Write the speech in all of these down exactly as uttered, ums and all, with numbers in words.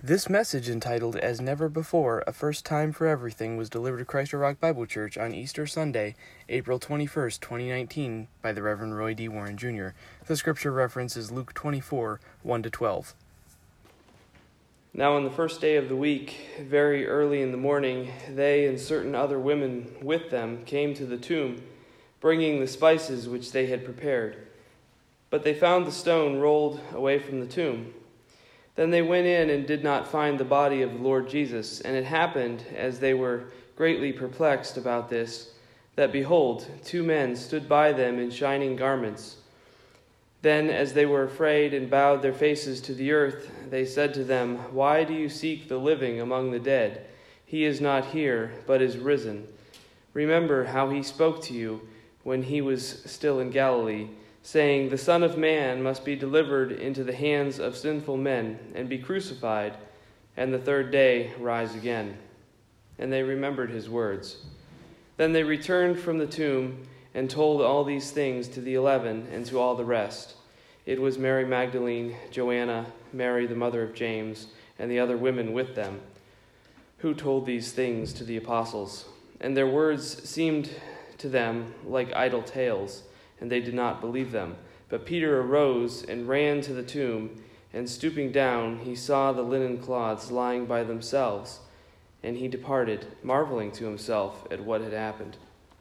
This message, entitled As Never Before, A First Time for Everything, was delivered to Christ Rock Bible Church on Easter Sunday, April twenty-first, twenty nineteen, by the Reverend Roy D. Warren, Junior The scripture reference is Luke twenty-four, one to twelve. Now on the first day of the week, very early in the morning, they and certain other women with them came to the tomb, bringing the spices which they had prepared. But they found the stone rolled away from the tomb. Then they went in and did not find the body of the Lord Jesus. And it happened, as they were greatly perplexed about this, that behold, two men stood by them in shining garments. Then, as they were afraid and bowed their faces to the earth, they said to them, "Why do you seek the living among the dead? He is not here, but is risen. Remember how he spoke to you when he was still in Galilee, saying, 'The Son of Man must be delivered into the hands of sinful men and be crucified, and the third day rise again.'" And they remembered his words. Then they returned from the tomb and told all these things to the eleven and to all the rest. It was Mary Magdalene, Joanna, Mary the mother of James, and the other women with them, who told these things to the apostles. And their words seemed to them like idle tales, and they did not believe them. But Peter arose and ran to the tomb, and stooping down, he saw the linen cloths lying by themselves, and he departed, marveling to himself at what had happened.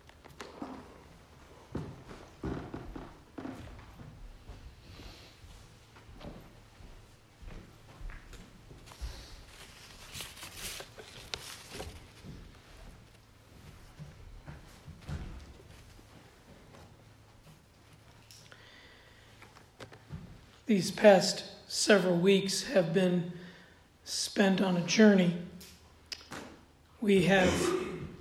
These past several weeks have been spent on a journey. We have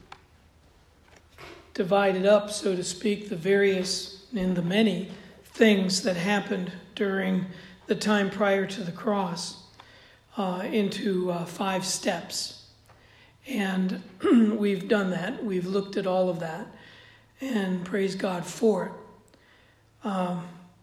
divided up, so to speak, the various and the many things that happened during the time prior to the cross uh, into uh, five steps. And we've done that. We've looked at all of that, and praise God for it. Um,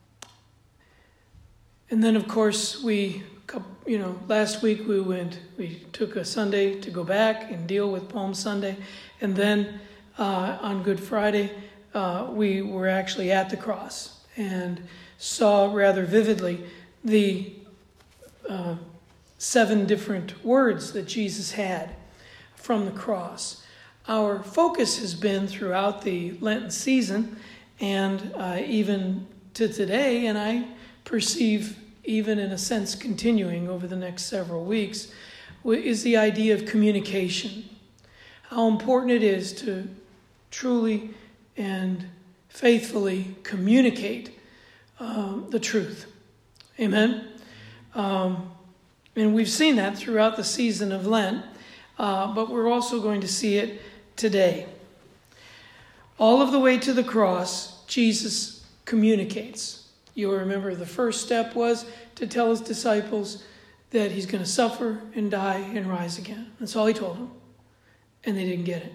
And then, of course, we, you know, last week we went, we took a Sunday to go back and deal with Palm Sunday. And then uh, on Good Friday, uh, we were actually at the cross and saw rather vividly the uh, seven different words that Jesus had from the cross. Our focus has been throughout the Lenten season and uh, even to today, and I perceive, even in a sense continuing over the next several weeks, is the idea of communication. How important it is to truly and faithfully communicate um, the truth. Amen? Um, and we've seen that throughout the season of Lent, uh, but we're also going to see it today. All of the way to the cross, Jesus communicates. You'll remember the first step was to tell his disciples that he's going to suffer and die and rise again. That's all he told them. And they didn't get it.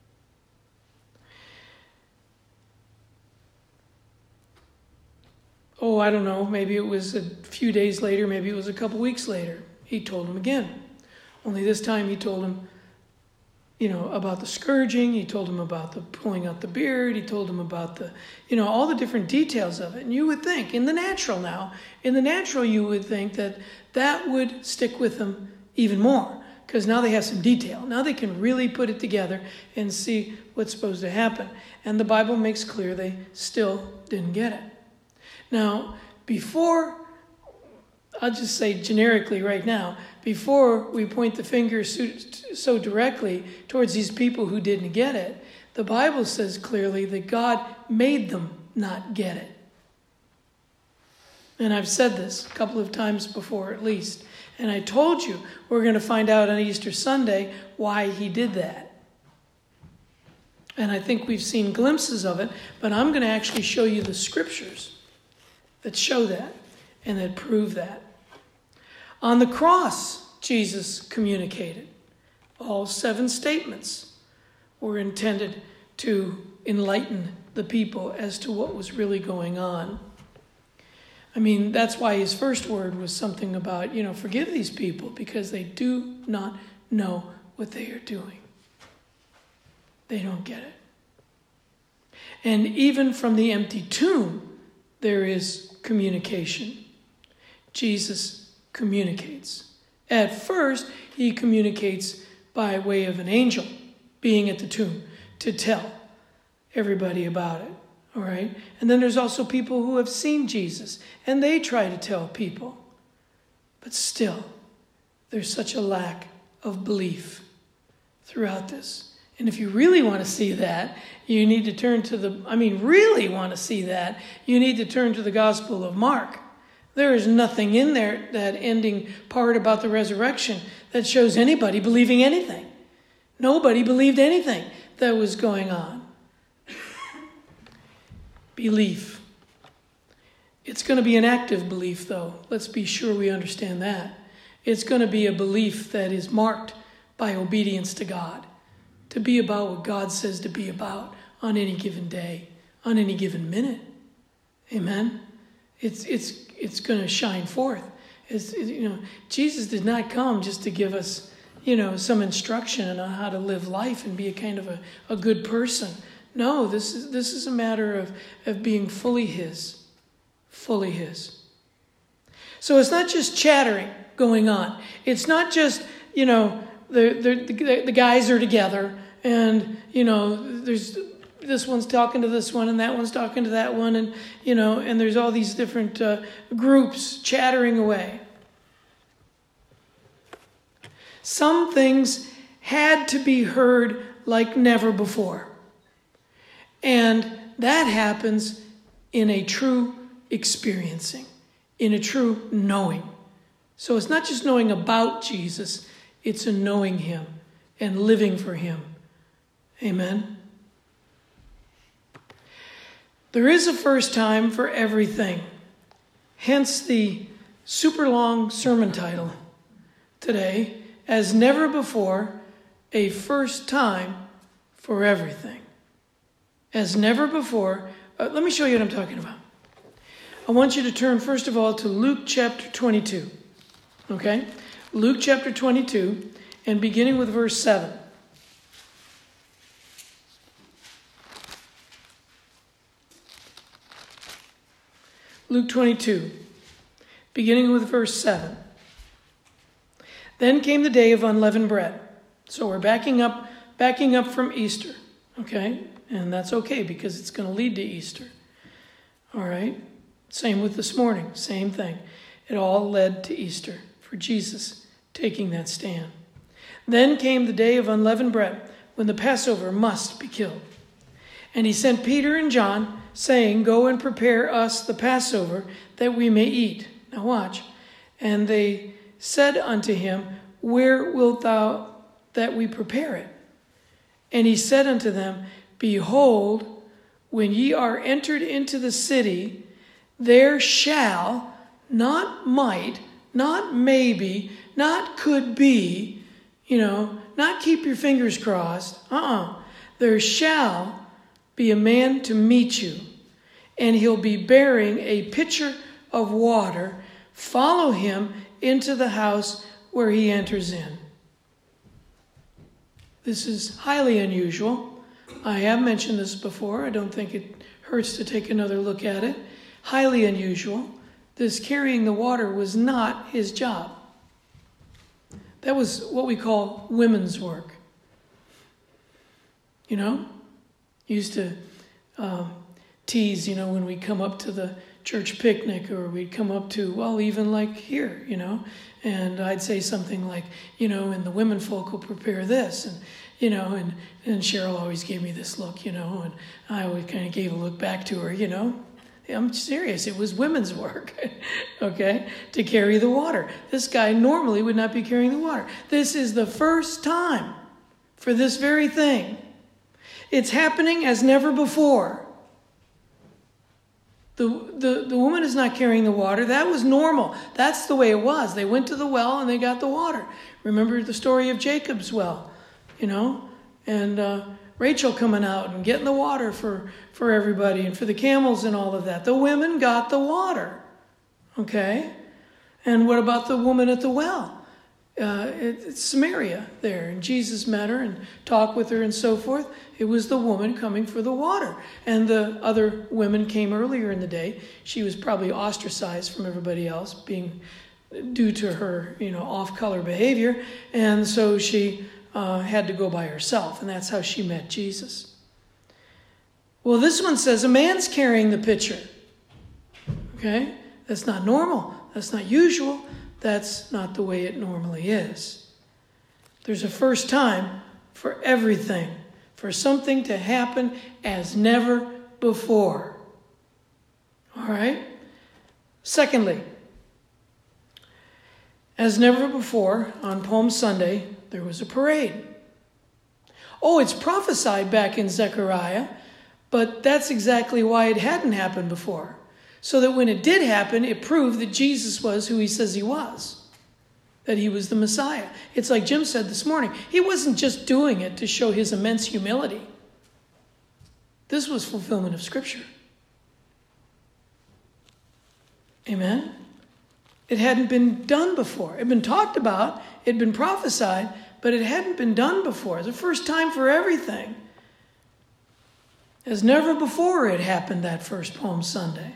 Oh, I don't know. Maybe it was a few days later. Maybe it was a couple weeks later. He told them again. Only this time he told them, you know, about the scourging. He told him about the pulling out the beard. He told him about the, you know, all the different details of it. And you would think, in the natural now, in the natural you would think that that would stick with them even more. Because now they have some detail. Now they can really put it together and see what's supposed to happen. And the Bible makes clear they still didn't get it. Now, before, I'll just say generically right now, before we point the finger so, so directly towards these people who didn't get it, the Bible says clearly that God made them not get it. And I've said this a couple of times before at least. And I told you we're going to find out on Easter Sunday why he did that. And I think we've seen glimpses of it, but I'm going to actually show you the scriptures that show that and that prove that. On the cross, Jesus communicated. All seven statements were intended to enlighten the people as to what was really going on. I mean, that's why his first word was something about, you know, forgive these people because they do not know what they are doing. They don't get it. And even from the empty tomb, there is communication. Jesus communicates. At first, he communicates by way of an angel being at the tomb to tell everybody about it. All right? And then there's also people who have seen Jesus, and they try to tell people. But still, there's such a lack of belief throughout this. And if you really want to see that, you need to turn to the, I mean, really want to see that, you need to turn to the Gospel of Mark. There is nothing in there, that ending part about the resurrection, that shows anybody believing anything. Nobody believed anything that was going on. Belief. It's going to be an active belief, though. Let's be sure we understand that. It's going to be a belief that is marked by obedience to God, to be about what God says to be about on any given day, on any given minute. Amen? It's it's it's going to shine forth. It's, it, you know, Jesus did not come just to give us, you know, some instruction on how to live life and be a kind of a, a good person. No, this is this is a matter of, of being fully his. Fully his. So it's not just chattering going on. It's not just, you know, the the, the guys are together and, you know, there's this one's talking to this one and that one's talking to that one, and, you know, and there's all these different uh, groups chattering away. Some things had to be heard like never before. And that happens in a true experiencing, in a true knowing. So it's not just knowing about Jesus, it's a knowing him and living for him. Amen. There is a first time for everything. Hence the super long sermon title today, as never before, a first time for everything. As never before. Uh, let me show you what I'm talking about. I want you to turn, first of all, to Luke chapter twenty-two. Okay? Luke chapter twenty-two, and beginning with verse seven. Luke twenty-two, beginning with verse seven. Then came the day of unleavened bread. So we're backing up, backing up from Easter. Okay? And that's okay because it's going to lead to Easter. All right? Same with this morning. Same thing. It all led to Easter for Jesus taking that stand. Then came the day of unleavened bread when the Passover must be killed. And he sent Peter and John, saying, go and prepare us the Passover that we may eat. Now watch. And they said unto him, where wilt thou that we prepare it? And he said unto them, behold, when ye are entered into the city, there shall, not might, not maybe, not could be, you know, not keep your fingers crossed. Uh-uh. There shall be a man to meet you, and he'll be bearing a pitcher of water. Follow him into the house where he enters in. This is highly unusual. I have mentioned this before. I don't think it hurts to take another look at it. Highly unusual. This carrying the water was not his job. That was what we call women's work. You know? Used to um, tease, you know, when we come up to the church picnic, or we'd come up to, well, even like here, you know, and I'd say something like, you know, and the women folk will prepare this, and, you know, and, and Cheryl always gave me this look, you know, and I always kind of gave a look back to her, you know. I'm serious. It was women's work, okay, to carry the water. This guy normally would not be carrying the water. This is the first time for this very thing. It's happening as never before. The, the, the woman is not carrying the water. That was normal. That's the way it was. They went to the well and they got the water. Remember the story of Jacob's well, you know, and uh, Rachel coming out and getting the water for, for everybody and for the camels and all of that. The women got the water. Okay? And what about the woman at the well? Uh, it, it's Samaria there, and Jesus met her and talked with her and so forth. It was the woman coming for the water. And the other women came earlier in the day. She was probably ostracized from everybody else, being due to her, you know, off-color behavior. And so she uh, had to go by herself, and that's how she met Jesus. Well, this one says a man's carrying the pitcher. Okay? That's not normal. That's not usual. That's not the way it normally is. There's a first time for everything, for something to happen as never before. All right? Secondly, as never before, on Palm Sunday, there was a parade. Oh, it's prophesied back in Zechariah, but that's exactly why it hadn't happened before. So that when it did happen, it proved that Jesus was who he says he was. That he was the Messiah. It's like Jim said this morning. He wasn't just doing it to show his immense humility. This was fulfillment of Scripture. Amen? It hadn't been done before. It had been talked about. It had been prophesied. But it hadn't been done before. It's the first time for everything. As never before it happened that first Palm Sunday.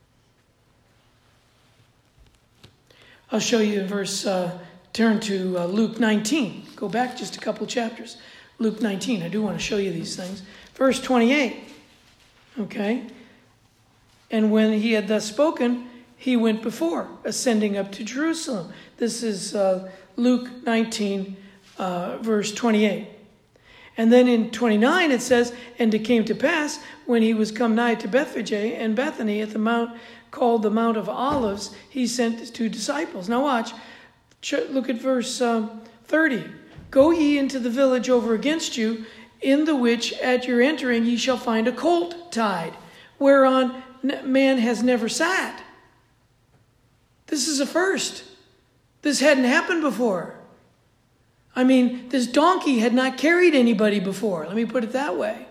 I'll show you in verse, uh, turn to uh, Luke nineteen. Go back just a couple chapters. Luke nineteen. I do want to show you these things. Verse twenty-eight. Okay. And when he had thus spoken, he went before, ascending up to Jerusalem. This is uh, Luke nineteen, uh, verse twenty-eight. And then in twenty-nine it says, and it came to pass, when he was come nigh to Bethphage and Bethany at the mount called the Mount of Olives, he sent two disciples. Now watch, look at verse um, thirty. Go ye into the village over against you, in the which at your entering ye shall find a colt tied, whereon man has never sat. This is a first. This hadn't happened before. I mean, this donkey had not carried anybody before. Let me put it that way.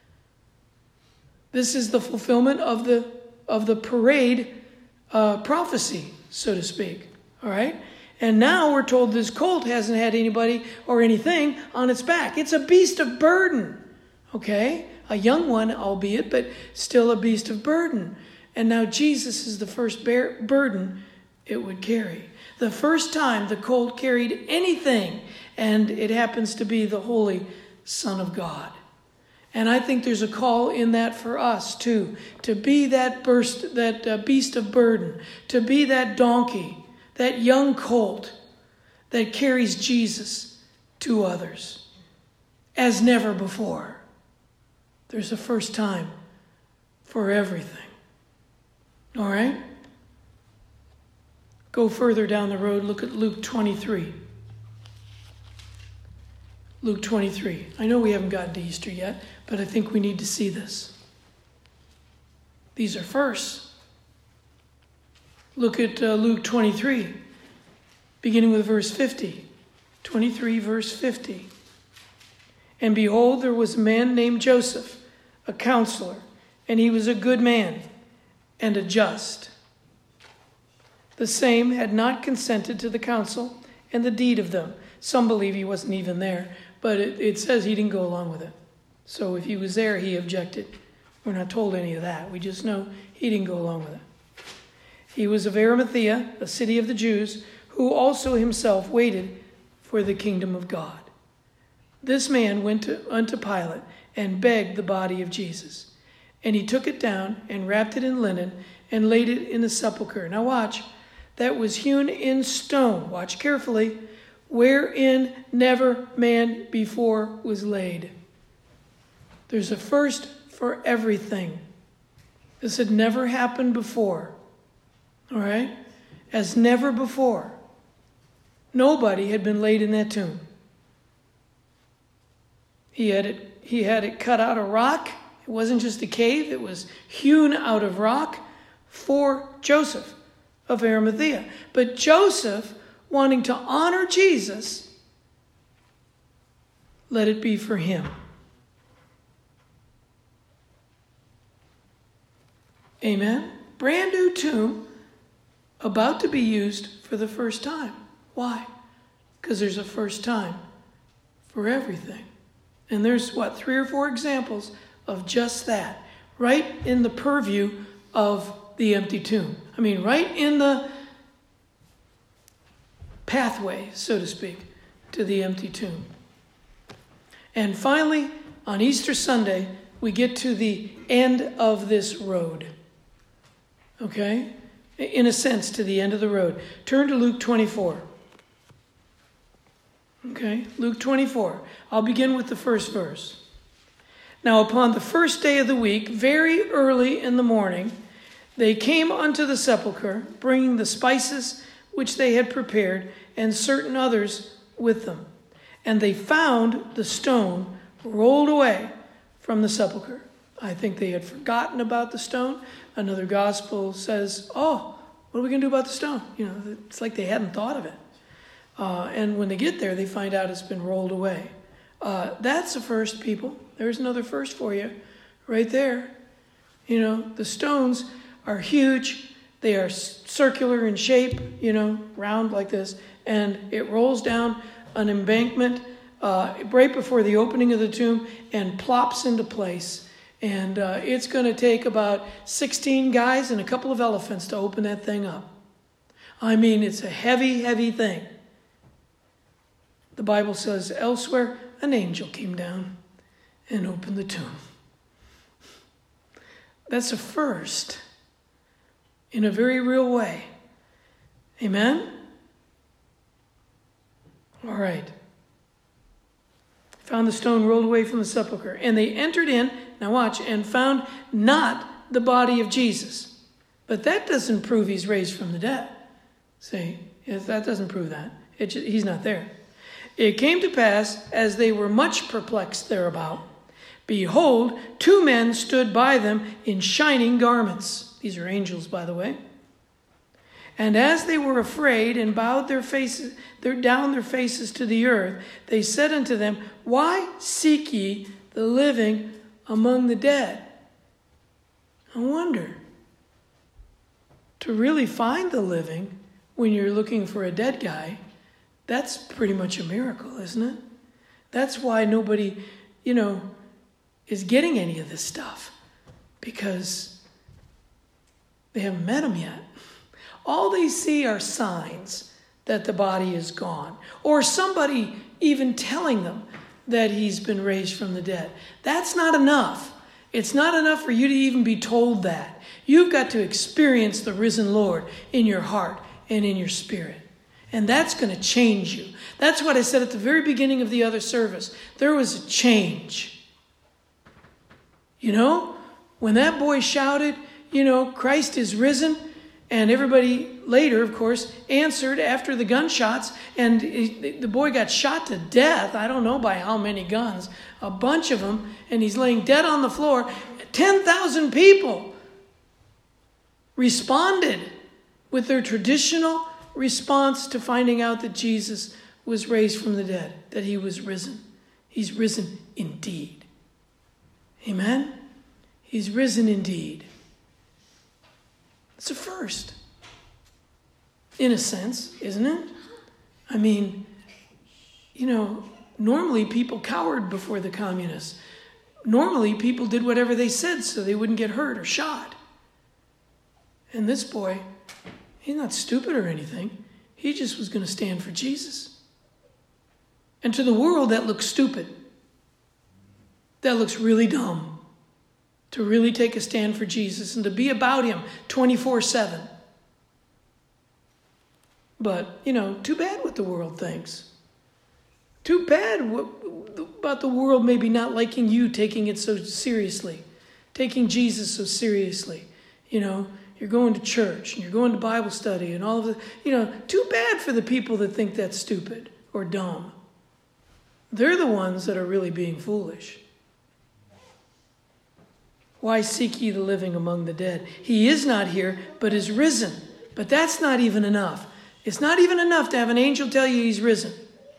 This is the fulfillment of the of the parade uh, prophecy, so to speak. All right? And now we're told this colt hasn't had anybody or anything on its back. It's a beast of burden. Okay? A young one, albeit, but still a beast of burden. And now Jesus is the first bear- burden it would carry. The first time the colt carried anything, and it happens to be the Holy Son of God. And I think there's a call in that for us too, to be that burst, that uh, beast of burden, to be that donkey, that young colt that carries Jesus to others as never before. There's a first time for everything. All right? Go further down the road, look at Luke twenty-three. Luke twenty-three. I know we haven't gotten to Easter yet, but I think we need to see this. These are firsts. Look at uh, Luke twenty-three, beginning with verse fifty. twenty-three, verse fifty. And behold, there was a man named Joseph, a counselor, and he was a good man and a just. The same had not consented to the counsel and the deed of them. Some believe he wasn't even there, but it, it says he didn't go along with it. So if he was there, he objected. We're not told any of that. We just know he didn't go along with it. He was of Arimathea, a city of the Jews, who also himself waited for the kingdom of God. This man went to, unto Pilate and begged the body of Jesus. And he took it down and wrapped it in linen and laid it in a sepulchre. Now watch. That was hewn in stone. Watch carefully. Wherein never man before was laid. There's a first for everything. This had never happened before. All right? As never before. Nobody had been laid in that tomb. He had it, he had it cut out of rock. It wasn't just a cave. It was hewn out of rock for Joseph of Arimathea. But Joseph, wanting to honor Jesus, let it be for him. Amen. Brand new tomb, about to be used for the first time. Why? Because there's a first time for everything. And there's, what, three or four examples of just that, right in the purview of the empty tomb. I mean, right in the pathway, so to speak, to the empty tomb. And finally, on Easter Sunday, we get to the end of this road. Okay? In a sense, to the end of the road. Turn to Luke twenty-four. Okay? Luke twenty-four. I'll begin with the first verse. Now, upon the first day of the week, very early in the morning, they came unto the sepulchre, bringing the spices which they had prepared, and certain others with them. And they found the stone rolled away from the sepulchre. I think they had forgotten about the stone. Another gospel says, oh, what are we going to do about the stone? You know, it's like they hadn't thought of it. Uh, and when they get there, they find out it's been rolled away. Uh, that's a first, people. There's another first for you right there. You know, the stones are huge. They are circular in shape, you know, round like this. And it rolls down an embankment uh, right before the opening of the tomb and plops into place. And uh, it's going to take about sixteen guys and a couple of elephants to open that thing up. I mean, it's a heavy, heavy thing. The Bible says elsewhere, an angel came down and opened the tomb. That's a first in a very real way. Amen? All right. Found the stone rolled away from the sepulchre. And they entered in, now watch, and found not the body of Jesus. But that doesn't prove he's raised from the dead. See, that doesn't prove that. It just, he's not there. It came to pass, as they were much perplexed thereabout, behold, two men stood by them in shining garments. These are angels, by the way. And as they were afraid and bowed their faces, their, down their faces to the earth, they said unto them, why seek ye the living among the dead? I wonder, to really find the living when you're looking for a dead guy, that's pretty much a miracle, isn't it? That's why nobody, you know, is getting any of this stuff, because they haven't met him yet. All they see are signs that the body is gone, or somebody even telling them that he's been raised from the dead. That's not enough. It's not enough for you to even be told that. You've got to experience the risen Lord in your heart and in your spirit. And that's going to change you. That's what I said at the very beginning of the other service. There was a change. You know, when that boy shouted, you know, Christ is risen, and everybody later, of course, answered after the gunshots, and the boy got shot to death. I don't know by how many guns, a bunch of them, and he's laying dead on the floor. ten thousand people responded with their traditional response to finding out that Jesus was raised from the dead, that he was risen. He's risen indeed. Amen? He's risen indeed. It's a first, in a sense, isn't it? I mean, you know, normally people cowered before the communists. Normally people did whatever they said so they wouldn't get hurt or shot. And this boy, he's not stupid or anything. He just was going to stand for Jesus. And to the world, that looks stupid. That looks really dumb. To really take a stand for Jesus and to be about him twenty-four seven. But, you know, too bad what the world thinks. Too bad what, about the world maybe not liking you taking it so seriously. Taking Jesus so seriously. You know, you're going to church and you're going to Bible study and all of the, you know, too bad for the people that think that's stupid or dumb. They're the ones that are really being foolish. Why seek ye the living among the dead? He is not here, but is risen. But that's not even enough. It's not even enough to have an angel tell you he's risen.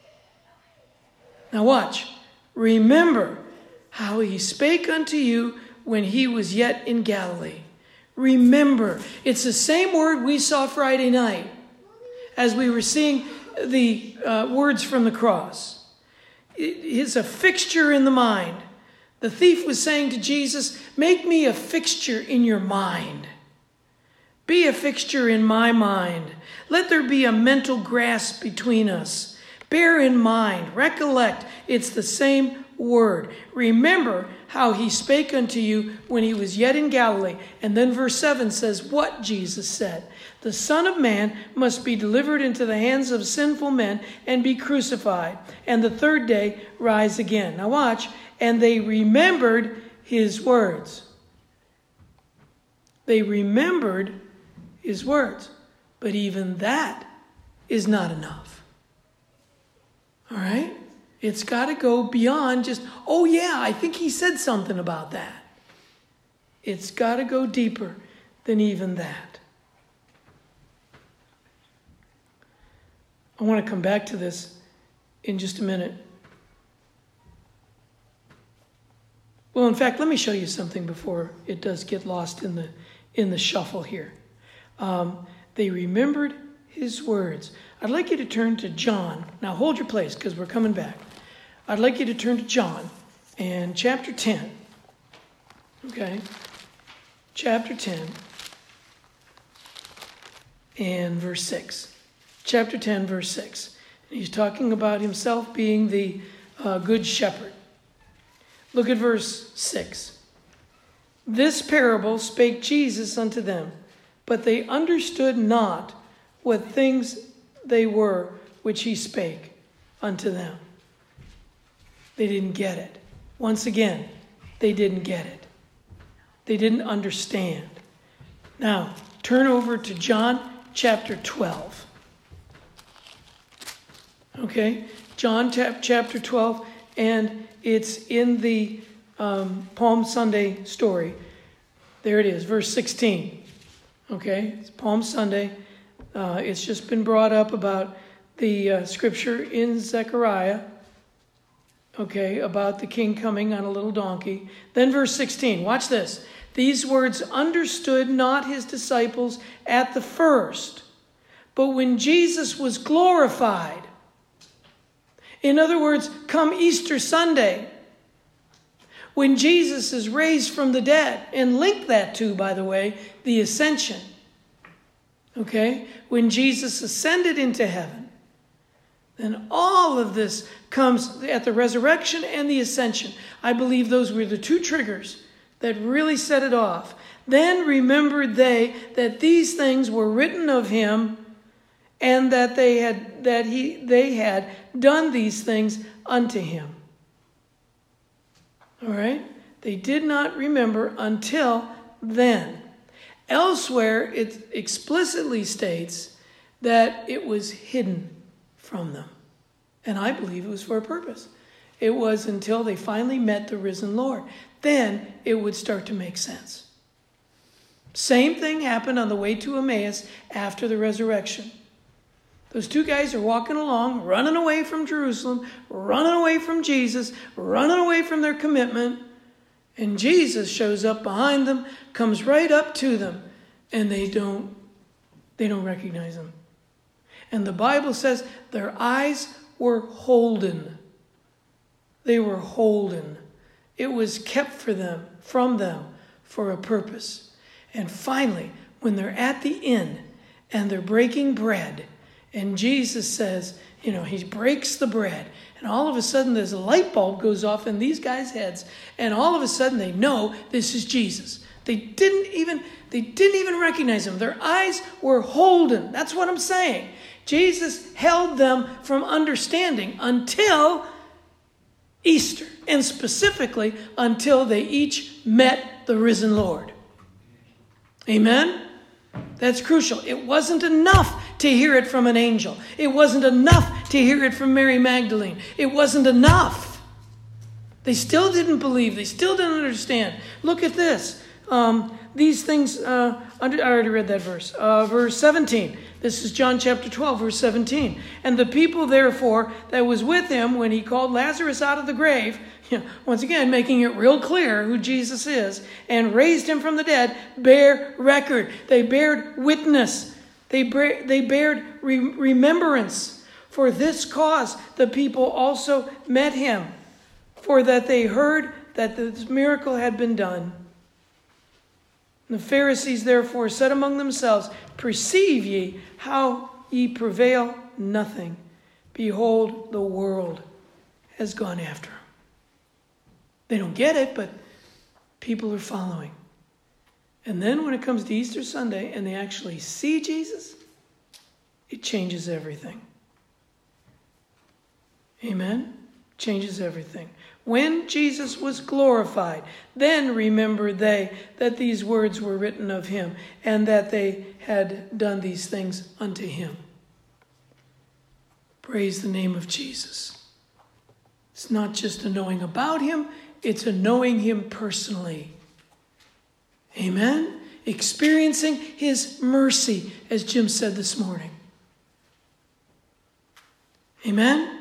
Now watch. Remember how he spake unto you when he was yet in Galilee. Remember. It's the same word we saw Friday night as we were seeing the uh, words from the cross. It is a fixture in the mind. The thief was saying to Jesus, make me a fixture in your mind. Be a fixture in my mind. Let there be a mental grasp between us. Bear in mind, recollect, it's the same word. Remember how he spake unto you when he was yet in Galilee. And then verse seven says what Jesus said. The Son of Man must be delivered into the hands of sinful men and be crucified, and the third day rise again. Now watch. And they remembered his words. They remembered his words. But even that is not enough. All right? It's got to go beyond just, oh yeah, I think he said something about that. It's got to go deeper than even that. I want to come back to this in just a minute. Well, in fact, let me show you something before it does get lost in the in the shuffle here. Um, they remembered his words. I'd like you to turn to John. Now hold your place because we're coming back. I'd like you to turn to John and chapter ten. Okay? Chapter ten and verse six. Chapter ten, verse six. He's talking about himself being the uh, good shepherd. Look at verse six. This parable spake Jesus unto them, but they understood not what things they were which he spake unto them. They didn't get it. Once again, they didn't get it. They didn't understand. Now, turn over to John chapter twelve. Okay? John chapter twelve, and it's in the um, Palm Sunday story. There it is, verse sixteen. Okay, it's Palm Sunday. Uh, it's just been brought up about the uh, scripture in Zechariah. Okay, about the king coming on a little donkey. Then verse sixteen, watch this. These words understood not his disciples at the first, but when Jesus was glorified. In other words, come Easter Sunday, when Jesus is raised from the dead, and link that to, by the way, the ascension. Okay? When Jesus ascended into heaven, then all of this comes at the resurrection and the ascension. I believe those were the two triggers that really set it off. Then remembered they that these things were written of him, and that they had that he they had done these things unto him. All right? They did not remember until then. Elsewhere, it explicitly states that it was hidden from them. And I believe it was for a purpose. It was until they finally met the risen Lord. Then it would start to make sense. Same thing happened on the way to Emmaus after the resurrection. Those two guys are walking along, running away from Jerusalem, running away from Jesus, running away from their commitment. And Jesus shows up behind them, comes right up to them, and they don't, they don't recognize him. And the Bible says their eyes were holden. They were holden. It was kept for them, from them, for a purpose. And finally, when they're at the inn and they're breaking bread, and Jesus says, you know, he breaks the bread. And all of a sudden, there's a light bulb goes off in these guys' heads. And all of a sudden, they know this is Jesus. They didn't even, they didn't even recognize him. Their eyes were holden. That's what I'm saying. Jesus held them from understanding until Easter. And specifically, until they each met the risen Lord. Amen? That's crucial. It wasn't enough to hear it from an angel. It wasn't enough to hear it from Mary Magdalene. It wasn't enough. They still didn't believe. They still didn't understand. Look at this. Um, these things, uh, I already read that verse. Uh, verse seventeen. This is John chapter twelve, verse seventeen. And the people, therefore, that was with him when he called Lazarus out of the grave, you know, once again, making it real clear who Jesus is, and raised him from the dead, bear record. They bared witness. They, bear, they bared re- remembrance. For this cause the people also met him, for that they heard that this miracle had been done. The Pharisees therefore said among themselves, perceive ye how ye prevail nothing. Behold, the world has gone after him. They don't get it, but people are following. And then when it comes to Easter Sunday and they actually see Jesus, it changes everything. Amen? Changes everything. When Jesus was glorified, then remembered they that these words were written of him, and that they had done these things unto him. Praise the name of Jesus. It's not just a knowing about him, it's a knowing him personally. Amen? Experiencing his mercy, as Jim said this morning. Amen?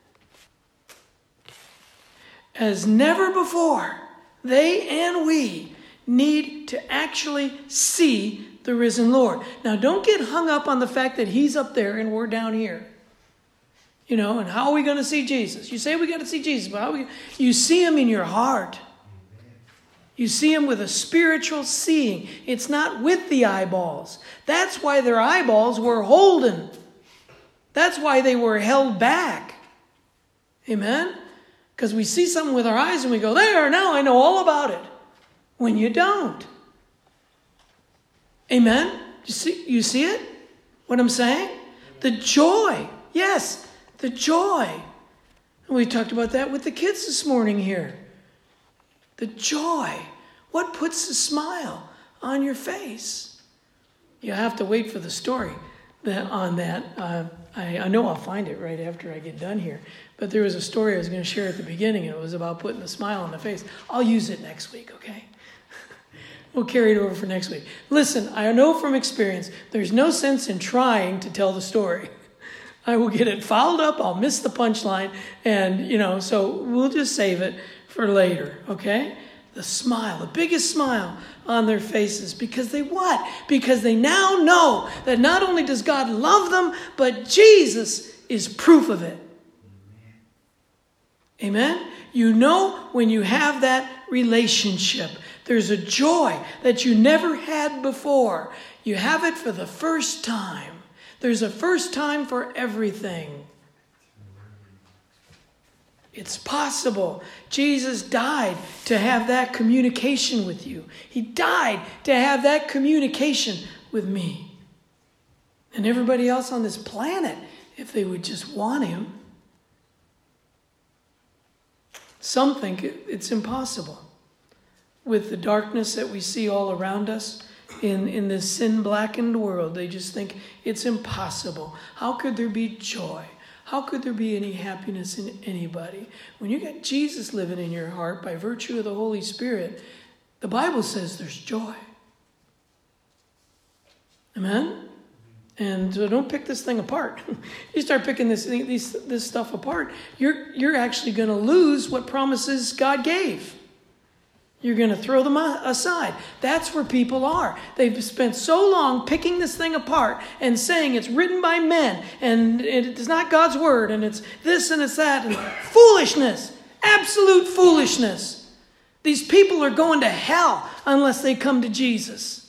As never before, they and we need to actually see the risen Lord. Now, don't get hung up on the fact that he's up there and we're down here. You know, and how are we going to see Jesus? You say we got to see Jesus, but how are we? You see him in your heart. You see him with a spiritual seeing. It's not with the eyeballs. That's why their eyeballs were holden. That's why they were held back. Amen? Because we see something with our eyes and we go, there, now I know all about it. When you don't. Amen? You see, you see it? What I'm saying? The joy. Yes, the joy. And we talked about that with the kids this morning here. The joy. What puts a smile on your face? You have to wait for the story that, on that. Uh, I, I know I'll find it right after I get done here. But there was a story I was going to share at the beginning, and it was about putting a smile on the face. I'll use it next week, okay? We'll carry it over for next week. Listen, I know from experience, there's no sense in trying to tell the story. I will get it fouled up, I'll miss the punchline, and, you know, so we'll just save it for later, okay? The smile, the biggest smile on their faces. Because they what? Because they now know that not only does God love them, but Jesus is proof of it. Amen? You know when you have that relationship, there's a joy that you never had before. You have it for the first time. There's a first time for everything. It's possible. Jesus died to have that communication with you. He died to have that communication with me. And everybody else on this planet, if they would just want him. Some think it's impossible. With the darkness that we see all around us in, in this sin-blackened world, they just think it's impossible. How could there be joy? How could there be any happiness in anybody? When you got Jesus living in your heart by virtue of the Holy Spirit, the Bible says there's joy. Amen? And so don't pick this thing apart. You start picking this these, this stuff apart, you're, you're actually going to lose what promises God gave. You're going to throw them aside. That's where people are. They've spent so long picking this thing apart and saying it's written by men and it's not God's word and it's this and it's that. And foolishness. Absolute foolishness. These people are going to hell unless they come to Jesus.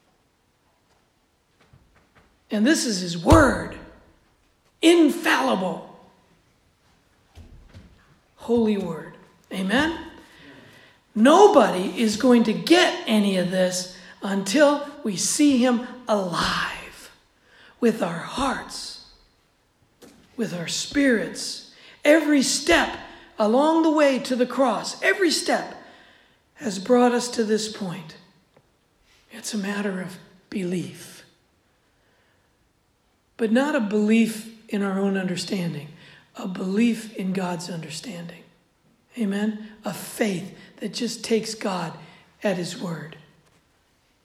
And this is his word. Infallible. Holy word. Amen? Nobody is going to get any of this until we see him alive with our hearts, with our spirits. Every step along the way to the cross, every step has brought us to this point. It's a matter of belief. But not a belief in our own understanding, a belief in God's understanding. Amen? A faith that just takes God at his word.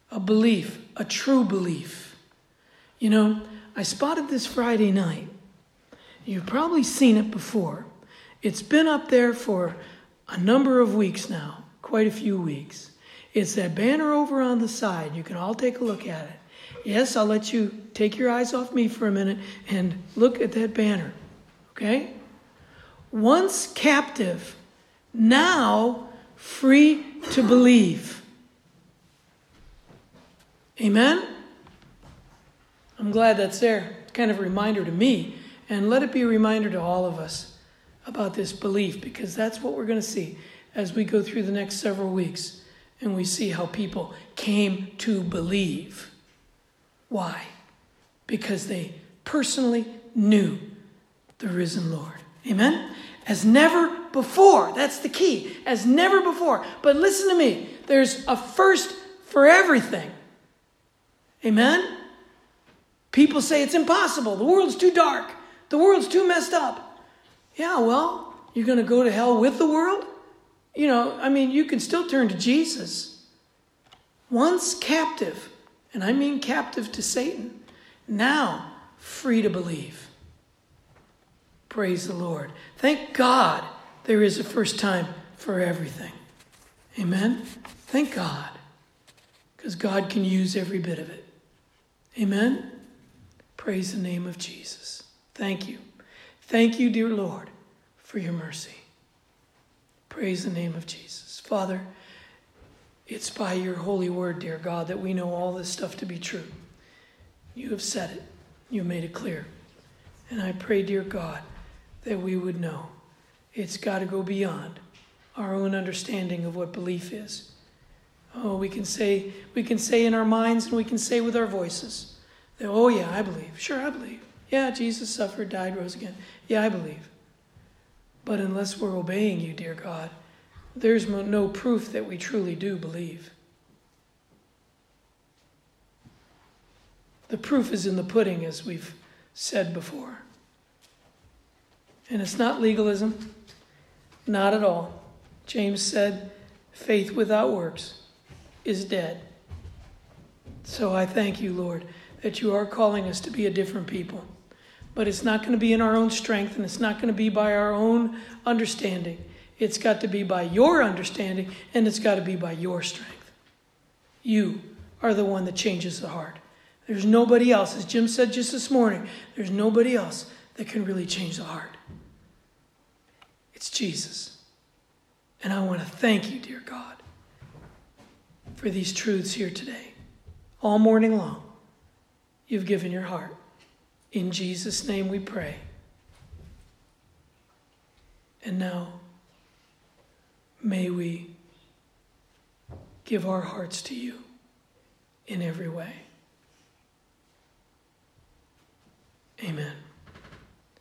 a belief, a true belief. You know, I spotted this Friday night. You've probably seen it before. It's been up there for a number of weeks now, quite a few weeks. It's that banner over on the side. You can all take a look at it. Yes, I'll let you take your eyes off me for a minute and look at that banner. Okay? Once captive, now free to believe. Amen? I'm glad that's there. It's kind of a reminder to me. And let it be a reminder to all of us about this belief, because that's what we're going to see as we go through the next several weeks and we see how people came to believe. Why? Because they personally knew the risen Lord. Amen? As never before. That's the key. As never before. But listen to me. There's a first for everything. Amen? People say it's impossible. The world's too dark. The world's too messed up. Yeah, well, you're going to go to hell with the world? You know, I mean, you can still turn to Jesus. Once captive, and I mean captive to Satan, now free to believe. Praise the Lord. Thank God there is a first time for everything. Amen? Thank God. Because God can use every bit of it. Amen? Praise the name of Jesus. Thank you. Thank you, dear Lord, for your mercy. Praise the name of Jesus. Father, it's by your holy word, dear God, that we know all this stuff to be true. You have said it. You made it clear. And I pray, dear God, that we would know it's got to go beyond our own understanding of what belief is. Oh, we can say, we can say in our minds and we can say with our voices that, oh yeah, I believe. Sure, I believe. Yeah, Jesus suffered, died, rose again. Yeah, I believe. But unless we're obeying you, dear God, there's no proof that we truly do believe. The proof is in the pudding, as we've said before. And it's not legalism. Not at all. James said, faith without works is dead. So I thank you, Lord, that you are calling us to be a different people. But it's not going to be in our own strength, and it's not going to be by our own understanding. It's got to be by your understanding, and it's got to be by your strength. You are the one that changes the heart. There's nobody else. As Jim said just this morning, there's nobody else that can really change the heart. It's Jesus. And I want to thank you, dear God, for these truths here today. All morning long, you've given your heart. In Jesus' name we pray. And now, may we give our hearts to you in every way. Amen.